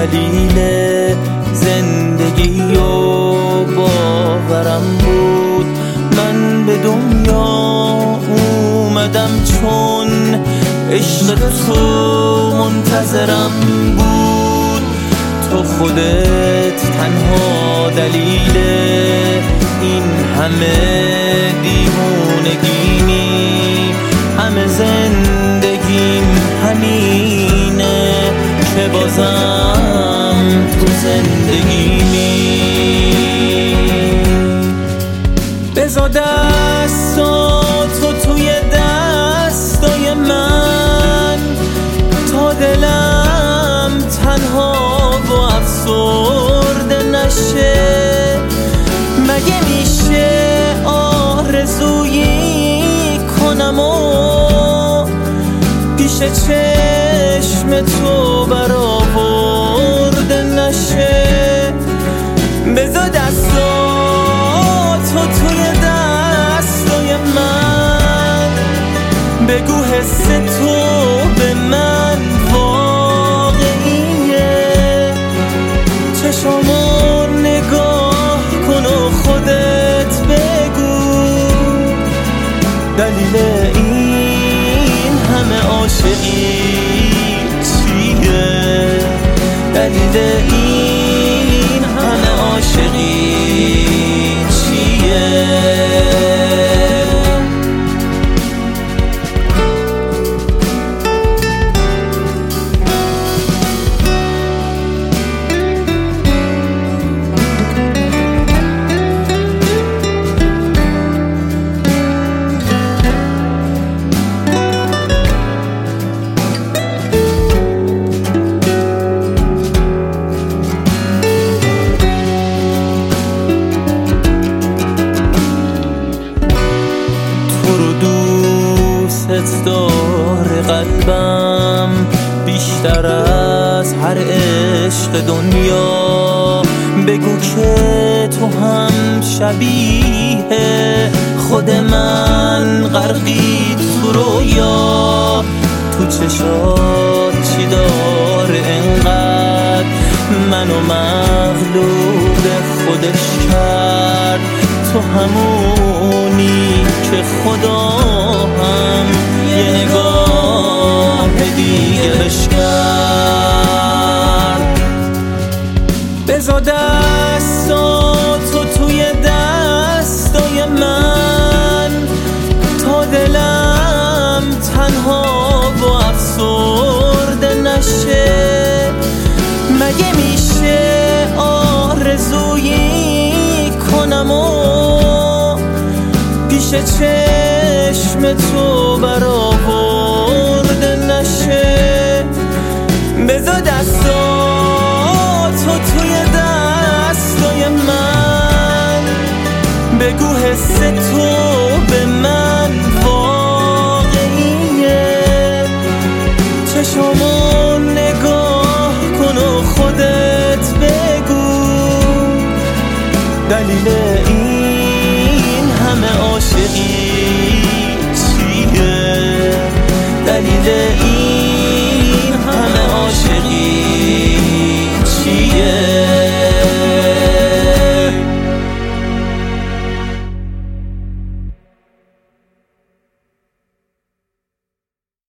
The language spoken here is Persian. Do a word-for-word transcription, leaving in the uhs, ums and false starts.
دلیل زندگی و باورم بود. من به دنیا اومدم چون عشق تو منتظرم بود. تو خودت تنها دلیل این همه دیوونگیمی، همه زندگیم همینه که بازم تو زندگیمی. بذار دستاتو توی دستای من تا دلم تنها و افسرده نشه. مگه میشه آرزویی کنم و پیش چشم تو برآورده نشه؟ بذار دستاتو توی دستای من، بگو حس تو به من واقعیه. چشامو نگاه کن و خودت بگو دلیل این همه عاشقی چیه؟ دلیل این همه عاشقی چیه؟ داره قلبم بیشتر از هر عشق دنیا. بگو که تو هم شبیه خود من غرقی تو رویا. تو چشات چی داره انقدر منو مغلوب خودش کرد؟ تو همونی که خدا هم یه نگاه دیگه بش کرد. بذار دستاتو توی دستای من تا دلم تنها و افسرده نشه. مگه میشه آرزویی کنم و پیش چشم تو برآورده نشه؟ بذار دستاتو توی دستای من، بگو حس تو به